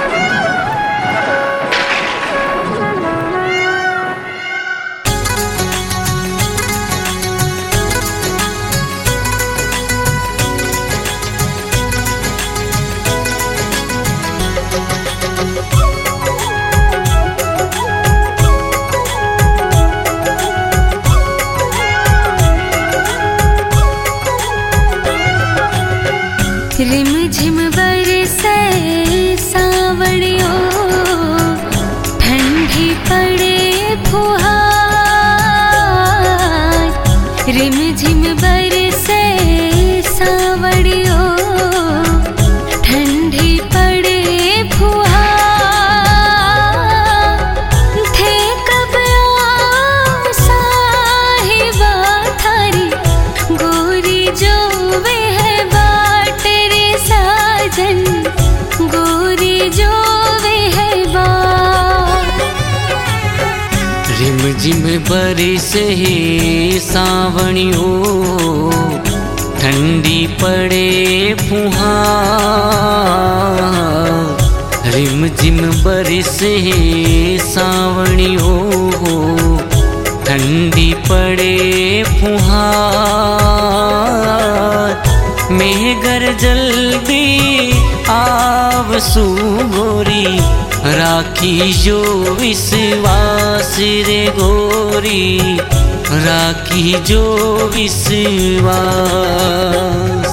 रिम झिम बरसे सावड़ियों, ठंडी पड़े फुहार। रिम झिम बरसे सावड़ियों, ठंडी पड़े फुहार। थे कब साहिबा थारी गोरी जो वे है बाटरे साजन, गोरी जो वे है बात। रिम झिम बरसे सावणियों, ठंडी पड़े फुहार। रिम झिम बरसे सावणियों, ठंडी पड़े फुहार। मेघर जल्दी आवसू गोरी, राखी जो विश्वास रे गोरी, राखी जो विश्वास।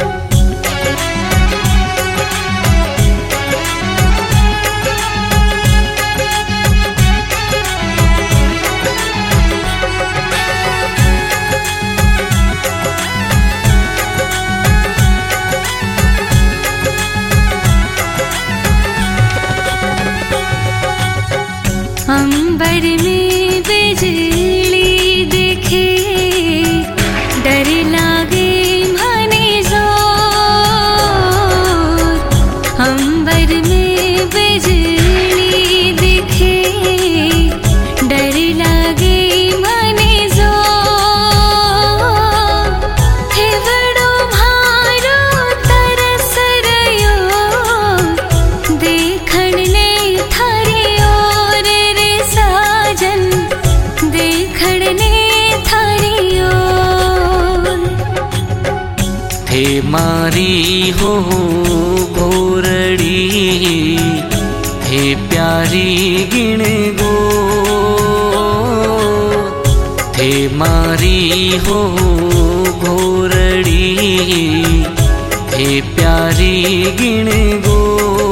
अंबर में बिजली दिखे, डर लागे माने जोर। अंबर में बिजली दिखे, डर लागे माने जोर। हे बड़ो भारो तरस रयो, देखण ने थारी ओर रे साजन, देखण ने थारी ओर। थे मारी हो गोरड़ी, थे प्यारी गिण गो। थे मारी हो गोरड़ी, थे प्यारी गिण गो।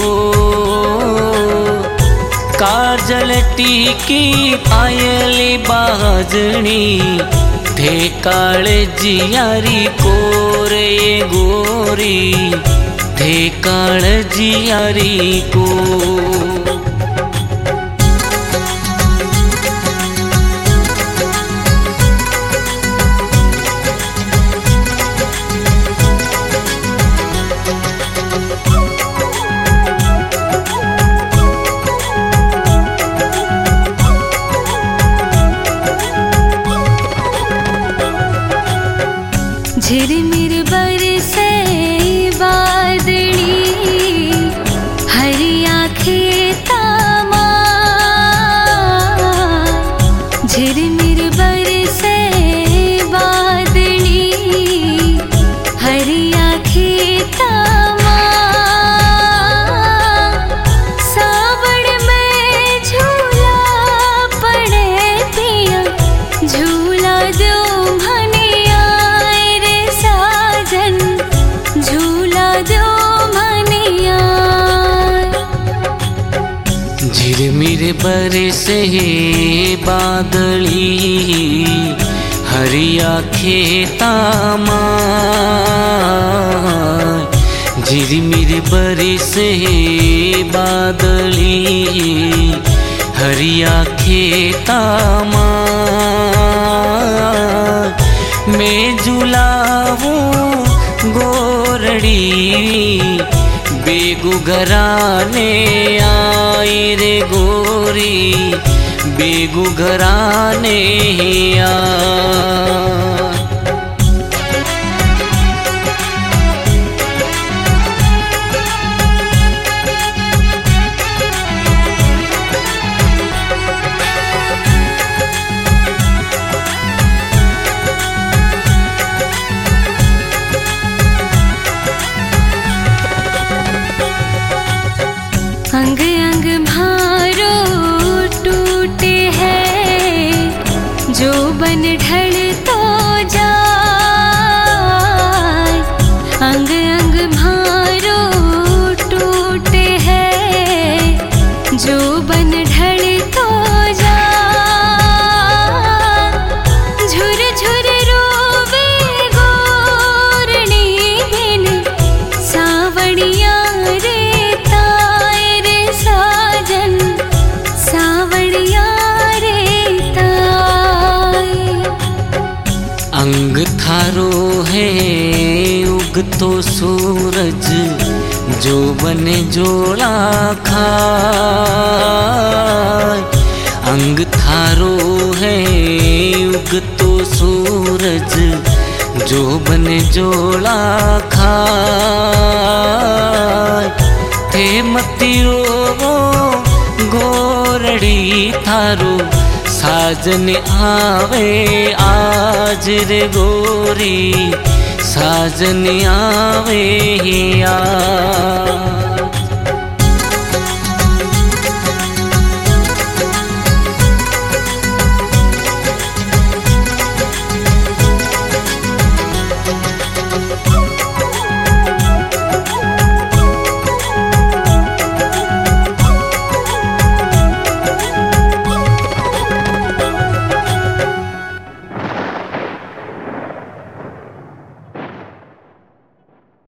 काजल टीकी पायली बाजणी, थे काले जियारी कोरे गोरी, थे काले जियारी को। झिरमिर बरसे बादली, हरिया खेता मां। झिरमिर बरसे बादली, हरिया खेता मां। सावड़ में झूला पड़े पिया, झूला दो मनिया रे साजन, झूला दो मनिया। झिरमिर बरसे बादली, हरिया खेता मां। झिरमिर बरसे बादली, हरिया खेता मां। मैं झुलाऊं गोरड़ी, बेगू घराने आई रे गोरी, बेगू घराने आ। अंग अंग भारो टूटे हैं, जो बन ढल तो जाए। अंग अंग भारो टूटे हैं, जो बन ढल तो जाए। झुर झुर रोवे गोरणी बिन, सावड़िया रे ताए रे साजन, सावड़िया रे ताए। अंग थारो है उगतो सूरज, जो बने जोड़ा खाए। अंग थारो है उगतो सूरज, जो बने जोड़ा खाए। थे मती रोवो गोरड़ी थारो, साजन आवे आज रे गोरी, साजन आवे आज।